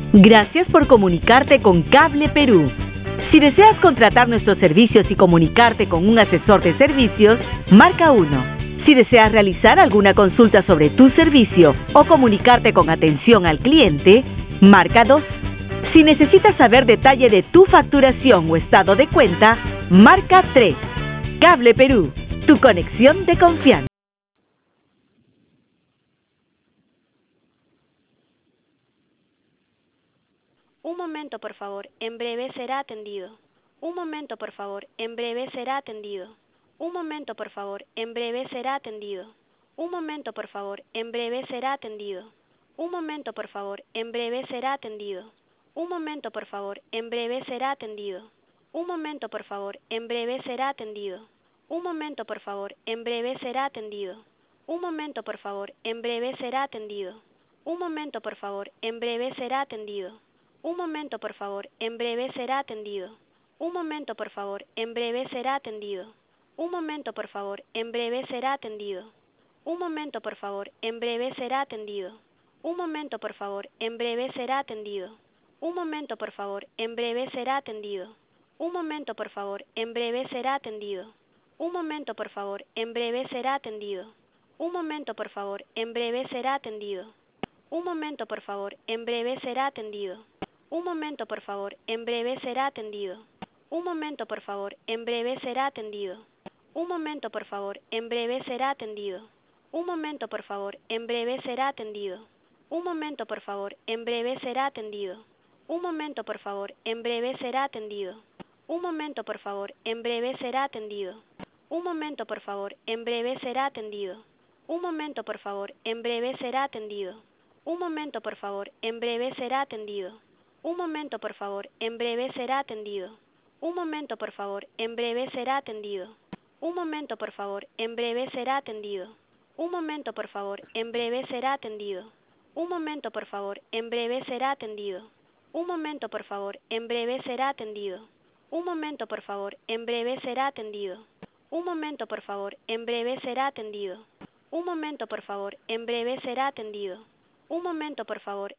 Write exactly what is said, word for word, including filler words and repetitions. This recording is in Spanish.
Gracias por comunicarte con Cable Perú. Si deseas contratar nuestros servicios y comunicarte con un asesor de servicios, marca uno. Si deseas realizar alguna consulta sobre tu servicio o comunicarte con atención al cliente, marca dos. Si necesitas saber detalle de tu facturación o estado de cuenta, marca tres. Cable Perú, tu conexión de confianza. Un momento, por favor, en breve será atendido. Un momento, por favor, en breve será atendido. Un momento, por favor, en breve será atendido. Un momento, por favor, en breve será atendido. Un momento, por favor, en breve será atendido. Un momento, por favor, en breve será atendido. Un momento, por favor, en breve será atendido. Un momento, por favor, en breve será atendido. Un momento, por favor, en breve será atendido. Un momento, por favor, en breve será atendido. Un momento, por favor, en breve será atendido. Un momento, por favor, en breve será atendido. Un momento, por favor, en breve será atendido. Un momento, por favor, en breve será atendido. Un momento, por favor, en breve será atendido. Un momento, por favor, en breve será atendido. Un momento, por favor, en breve será atendido. Un momento, por favor, en breve será atendido. Un momento, por favor, en breve será atendido. Un momento, por favor, en breve será atendido. Un momento, por favor, en breve será atendido. Un momento, por favor, en breve será atendido. Un momento, por favor, en breve será atendido. Un momento, por favor, en breve será atendido. Un momento, por favor, en breve será atendido. Un momento, por favor, en breve será atendido. Un momento, por favor, en breve será atendido. Un momento, por favor, en breve será atendido. Un momento, por favor, en breve será atendido. Un momento, por favor, en breve será atendido. Un momento, por favor, en breve será atendido. Un momento, por favor, en breve será atendido. Un momento, por favor, en breve será atendido. Un momento, por favor, en breve será atendido. Un momento, por favor, en breve será atendido. Un momento, por favor, en breve será atendido. Un momento, por favor, en breve será atendido. Un momento, por favor, en breve será atendido. Un momento, por favor, en breve será atendido. Un momento, por favor,